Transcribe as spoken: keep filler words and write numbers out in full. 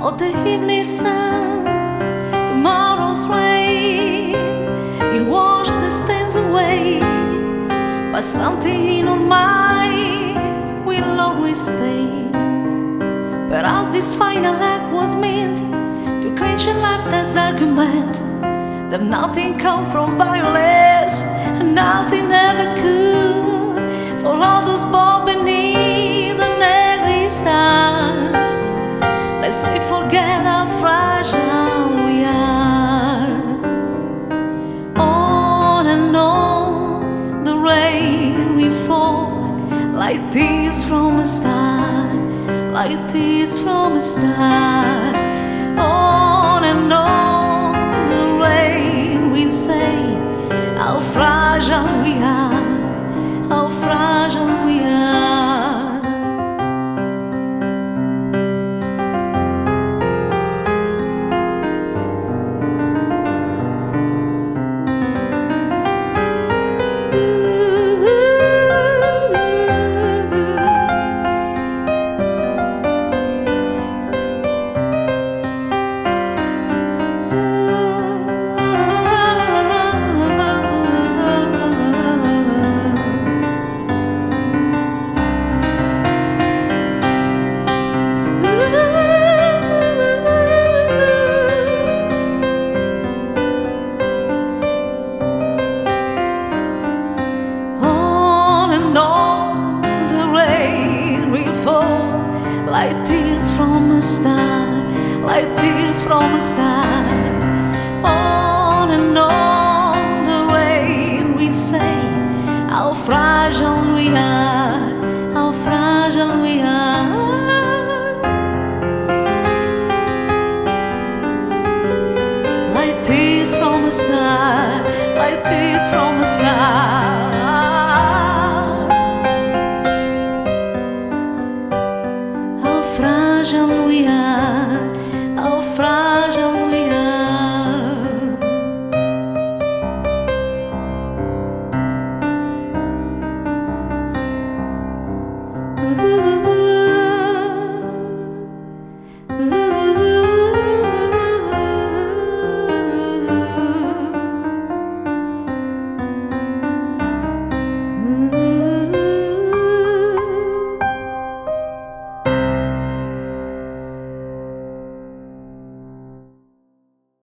of the evening sun, tomorrow's rain, it washed the stains away, but something in our minds will always stay. Perhaps this final act was meant to clinch a life's argument that nothing comes from violence, and nothing ever could. For all those born beneath the negri star, lest we forget how fragile we are. On and on the rain will fall like tears from a star, like tears from a star. On and on the rain will say how fragile we are, how fragile we are. Like tears from a star, like tears from a star. On and on the rain will say how fragile we are, how fragile we are. Like tears from a star, like tears from a star. Fragile we are, how fragile.